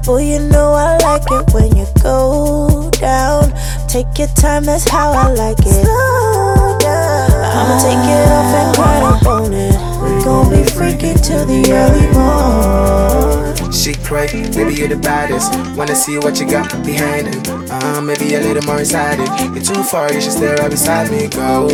Boy, you know I like it when you go down. Take your time, that's how I like it. Slow down. I'ma take it off and ride up on it. We gon' be freaky till the early morn. She cray, maybe you're the baddest. Wanna see what you got behind it. Maybe a little more inside it. You're too far, you should stay right beside me. Go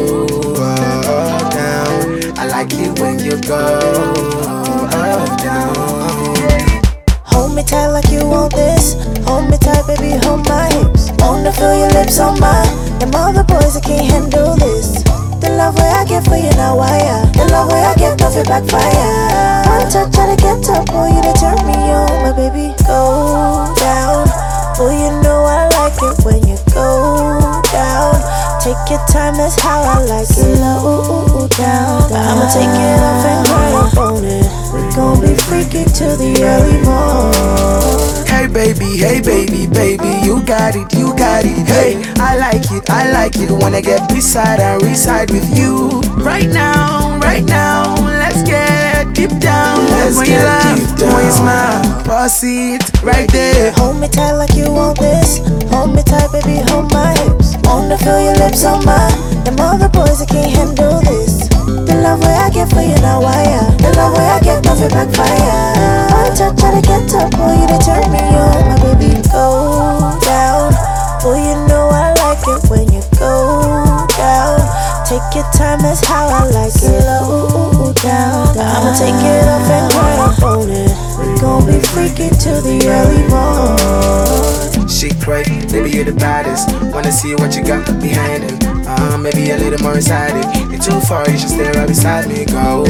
down. I like it when you go down. Hold me tight like you want this. Hold me tight, baby, hold my hips. Wanna feel your lips on mine. Them other boys, I can't handle this. The love way I get for you now, wire. The love way I get, nothing backfire. One touch, try to get up, boy, you to turn me on, my baby. Go down, boy, you know I like it when you go down. Take your time, that's how I like it. Slow down. I'ma take it off and ride up on it. We gon' be freaky till the early morn. Hey baby, baby, you got it, you got it. Hey, I like it. Wanna get beside and reside with you. Right now, let's get deep down. When you laugh, when you smile, pause it right there. Hold me tight like you want this. Hold me tight, baby, hold my hips. Wanna feel your lips on mine. Them other boys, I can't handle this. The love way I get for you now, wire. The love way I get, nothing backfire. One touch, try to get up, boy, you to turn me on, my baby. Go down, boy, you know I like it when you go down. Take your time, that's how I like it. Slow down. I'ma take it off and ride up on it. We gon' be freaky till the early morn. She cray, maybe you're the baddest. Wanna see what you got behind it. Maybe a little more inside it. You're too far, you should stay right beside me. Go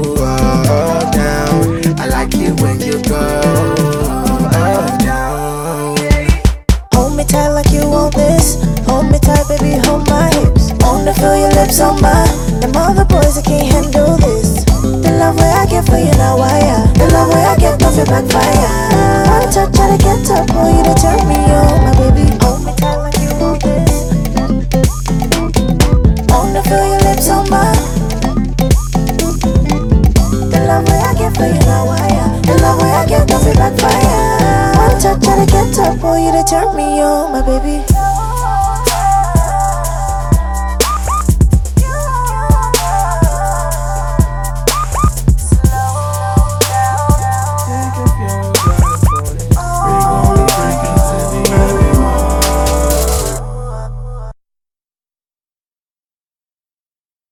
down. I like it when you go down. Hold me tight like you want this. Hold me tight, baby, hold my hips. Wanna feel your lips on mine. Them other boys, I can't handle this. The love way I get for you now, wire. The love way I get, nothing backfire. One touch, try to get up, boy, you to turn me on, my baby. Hold me tight.